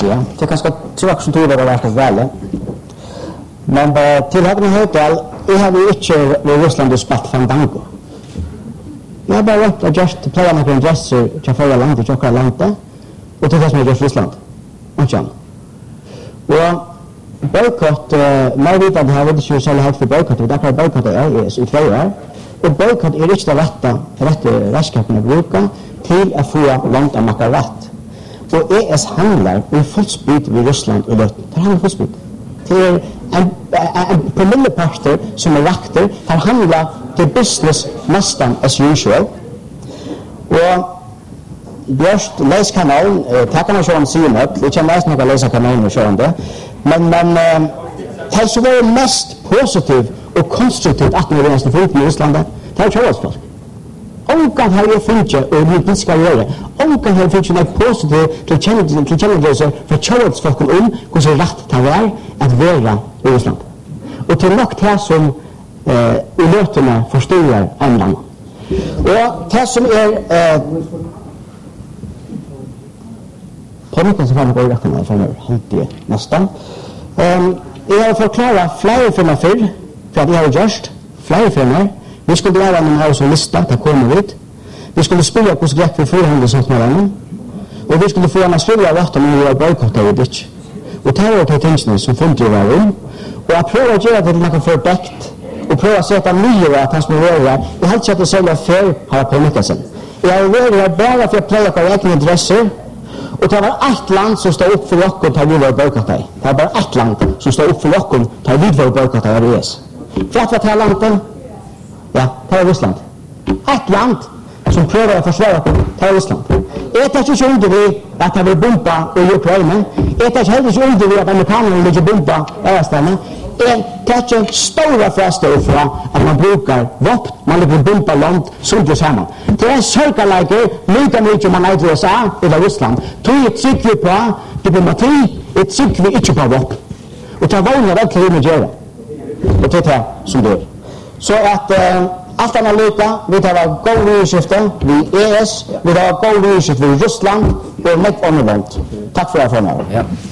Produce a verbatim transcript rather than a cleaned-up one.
ja. Det är ganska tråkigt som tror det var verkligen väl. Men uh, till Högna Högdal, jag har ju inte vid Ryssland och spalt fandango. Jag har bara varit och just plöjat några dresser till förra landet, till åkra landet, och till det som är just Ryssland. Och inte annat. Och bojkott, uh, när vi vet att det här är inte så högt för bojkott, och därför bojkott är i två år. Och bojkott är inte det rätta, rätta redskapen att bruka till att få långt att maka rätt. Och E S handlar i fullspyd vid Ryssland och Lötten. Det handlar fullspyd. Det är en, en promilleparter som är rakter. Det handlar till business nästan as usual. Och Björst läskanal, tack kan man sjå en synet. Det kan läsa några läsa kanalen och sjå om det. Men, men det som är mest positivt och konstruktivt att när vi nästan får ut i Ryssland, det är tjålsfolk. Onkan har jag funnit och vi ska göra. Onkan har funnit något positivt till kännedelse för tjålsfolken om hur så rätt det är att vara i Ryssland. Och till något här som eh, i löterna förstår andan. Och det som är eh, på mycket som kan gå i rätten för nu, alltid nästan. Um, jag har förklarat flera filmer för, för att jag har gjort flera filmer. Vi skulle göra en här som lista, det kommer ut. Vi skulle spela på skräck för frihandelsavtalen. Och vi skulle få en skriva rätt om vi var bojkottade i ditch. Och det här var det som fungerar var om. Och att pröva att göra det till något fördäckt. Och pröva att sätta nya att han skulle vara. Jag har inte sett att sälja för här på mycket sen. Jag har varit bara för att plöja på räkning adresser. Och det var ett land som står upp för oss och tar vid vår bojkottade. Det var bara ett land som står upp för oss och tar vid vår bojkottade av E S. För att vara landet. Ja, det är Ryssland. Ett land som prövar att försvara på det är Ryssland. Är det inte under vi att det vill bomba i Ukraina? Är det inte under vi att amerikanerna lägger bomba i Öststaterna? Är det inte stora fräster för att man brukar vapen, man lägger bomba långt som det samman. Det är en sökarläge, lika mycket man är i U S A eller Ryssland. Tog ett cykel på diplomati, ett cykel inte på vapen. Och det var några verkligen att göra. Och det är det som det är. Så att eh, allt annat lika, vi tar av god regeringsskifte vid E S, vi tar av god regeringsskifte vid Ryssland och mycket annorlunda. Tack för att jag får med.